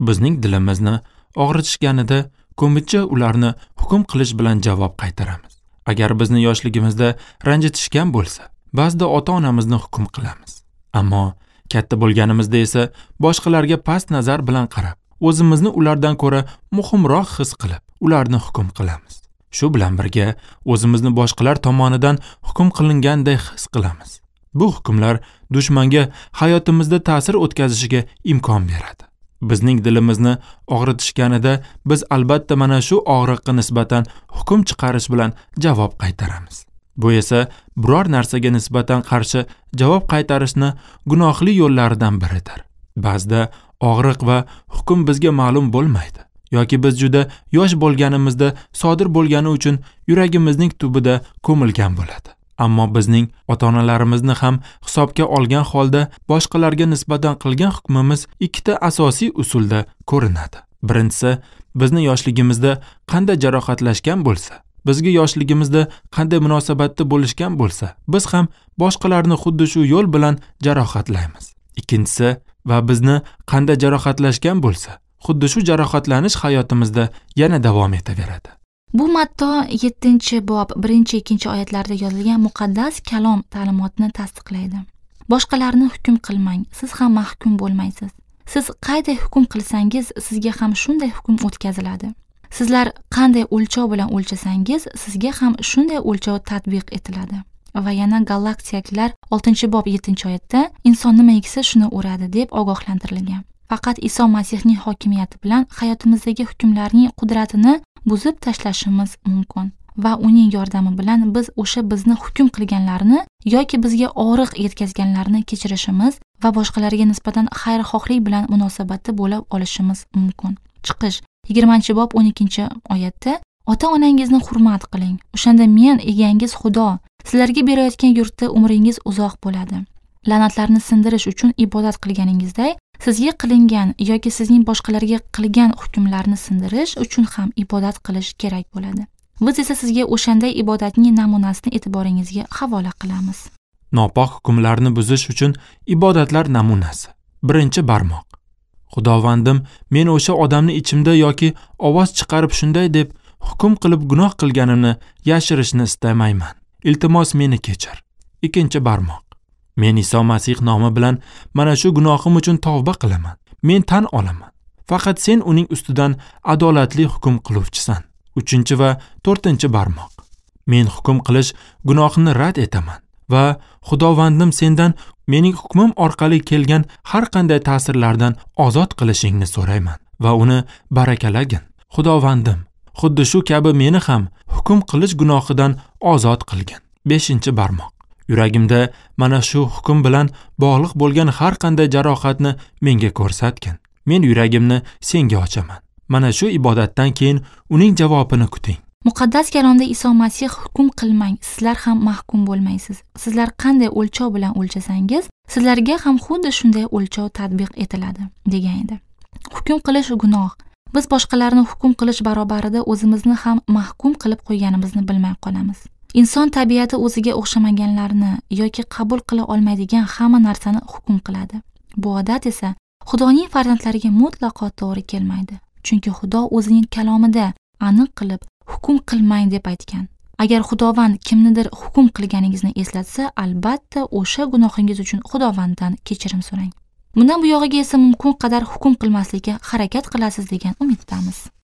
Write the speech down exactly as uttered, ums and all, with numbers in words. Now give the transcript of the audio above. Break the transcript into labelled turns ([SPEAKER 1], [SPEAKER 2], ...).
[SPEAKER 1] Bizning dilimizni og'ritishganida ko'mitcha ularni hukm qilish bilan javob qaytaramiz. Agar bizni yoshligimizda ranjitishgan bo'lsa, ba'zida ota-onamizni hukm qilamiz. Ammo katta bo'lganimizda esa boshqalarga past nazar bilan qarab, o'zimizni ulardan ko'ra muhimroq his qilib, ularni hukm qilamiz. Shu bilan birga o'zimizni boshqalar tomonidan hukm qilinganday his qilamiz. Bu hukmlar dushmanga hayotimizda ta'sir o'tkazishiga imkon beradi. Bizning dilimizni og'ritishganida biz albatta mana shu og'riqqa nisbatan hukm chiqarish bilan javob qaytaramiz. Bu esa biror narsaga nisbatan qarshi javob qaytarishni gunohli yo'llaridan biridir. Ba'zida og'riq va hukm bizga ma'lum bo'lmaydi yoki biz juda yosh bo'lganimizda sodir bo'lgani uchun yuragimizning tubida ko'milgan bo'ladi. Ammo bizning ota-onalarimizni ham hisobga olgan holda boshqalarga nisbatan qilgan hukmimiz ikkita asosiy usulda ko'rinadi. Birinchisi, bizni yoshligimizda qanday jarohatlashgan bo'lsa, bizga yoshligimizda qanday munosabatda bo'lishgan bo'lsa, biz ham boshqalarni xuddi shu yo'l bilan jarohatlaymiz. Ikkinchisi, va bizni qanday jarohatlashgan bo'lsa, xuddi shu jarohatlanish hayotimizda yana davom etaveradi.
[SPEAKER 2] Bu Matto yettinchi bob birinchi ikkinchi oyatlarda yozilgan muqaddas kalom ta'limotini tasdiqlaydi. Boshqalarni hukm qilmang, siz ham mahkum bo'lmaysiz. Siz qanday hukm qilsangiz, sizga ham shunday hukm o'tkaziladi. Sizlar qanday o'lchov bilan o'lchasangiz, sizga ham shunday o'lchov tatbiq etiladi. Va yana Galaksiyaliklar oltinchi bob yettinchi oyatda inson nima eksa shuni o'radi deb ogohlantirilgan. Faqat Iso Masihning hokimiyati bilan hayotimizdagi hukmlarning qudratini buzib tashlashimiz mumkin va uning yordami bilan biz o'sha bizni hukm qilganlarni yoki bizga og'riq yetkazganlarni kechirishimiz va boshqalarga nisbatan xayrixohlik bilan munosabatda bo'la olishimiz mumkin. Chiqish yigirmanchi bob o'n ikkinchi oyatda ota-onangizni hurmat qiling. O'shanda men egangiz Xudo sizlarga berayotgan yurtda umringiz uzoq bo'ladi. La'natlarni sindirish uchun ibodat qilganingizday sizga qilingan yoki sizning boshqalarga qilgan hukmlarni sindirish uchun ham ibodat qilish kerak bo'ladi. Biz esa sizga o'shanday ibodatning namunasini e'tiboringizga havola qilamiz.
[SPEAKER 1] Nopok hukmlarni buzish uchun ibodatlar namunasi. Birinchi barmoq. Xudovandim, men o'sha odamni ichimda yoki ovoz chiqarib shunday deb hukm qilib gunoh qilganimni yashirishni istamayman. Iltimos meni kechir. Ikkinchi barmoq. Men Iso Masih nomi bilan mana shu gunohim uchun tavba qilaman. Men tan olaman. Faqat sen uning ustidan adolatli hukm qiluvchisan. Uchinchi va to'rtinchi barmoq. Men hukm qilish gunohini rad etaman va Xudovandim sendan mening hukmim orqali kelgan har qanday ta'sirlardan ozod qilishingni so'rayman va uni barakalagin. Xudovandim, xuddi shu kabi meni ham hukm qilish gunohidan ozod qilgin. beshinchi barmoq. Yuragimda mana shu hukm bilan bog'liq bo'lgan har qanday jarohatni menga ko'rsatgin. Men yuragimni senga ochaman. Mana shu ibodatdan keyin uning javobini kuting.
[SPEAKER 2] Muqaddas kalomda Iso Masih hukm qilmang, sizlar ham mahkum bo'lmaysiz. Sizlar qanday o'lchov bilan o'lchasangiz, sizlarga ham xuddi shunday o'lchov tatbiq etiladi degan edi. Hukm qilish gunoh. Biz boshqalarni hukm qilish barobarida o'zimizni ham mahkum qilib qo'yganimizni bilmay qolamiz. Inson tabiati o'ziga o'xshamaganlarni yoki qabul qila olmaydigan hamma narsani hukm qiladi. Bu odat esa Xudoning farzandlariga mutlaqo to'g'ri kelmaydi. Chunki Xudo o'zining kalomida aniq qilib hukm qilmang deb aytgan. Agar Xudovand kimnidir hukm qilganingizni eslatsa, albatta o'sha gunohingiz uchun Xudovanddan kechirim so'rang. Bundan bu yog'iga esa mumkin qadar hukm qilmaslikka harakat qilasiz degan umiddamiz.